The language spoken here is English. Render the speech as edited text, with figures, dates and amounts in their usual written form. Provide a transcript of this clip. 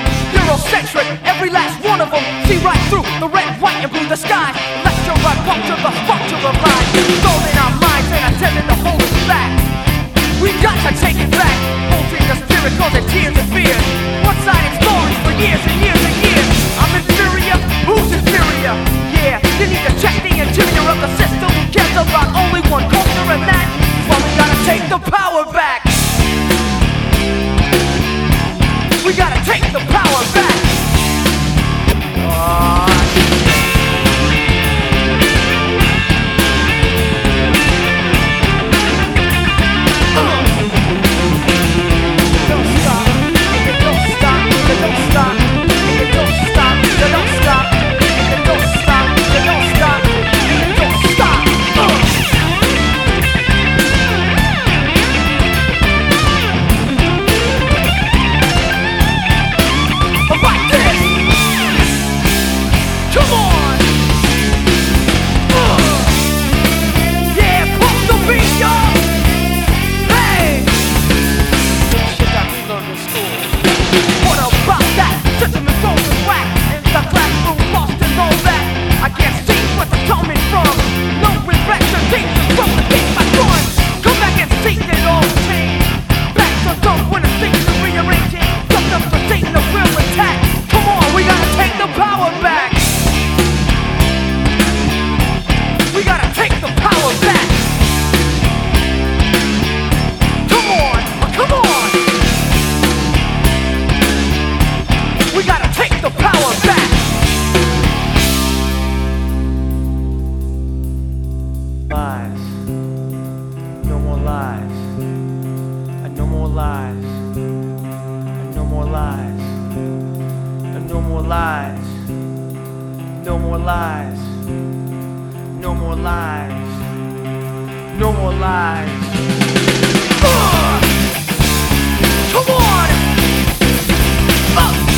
Eurocentric, every last one of them. See right through the red, white, and blue, the sky. Lecture on puncture the functure of life. Soul in our minds and attempting to hold us back. We got to take it back. Holding the spirit, causing tears and fears. One-sided stories for years and years and years. I'm inferior, who's inferior? Yeah, you need to check the interior of the system. Who cares about only one culture, and that is why we gotta take the power back. We gotta take the power back. Lies. No more lies. And no more lies. And no more lies. And no more lies. No more lies. No more lies. No more lies. Come on! Up!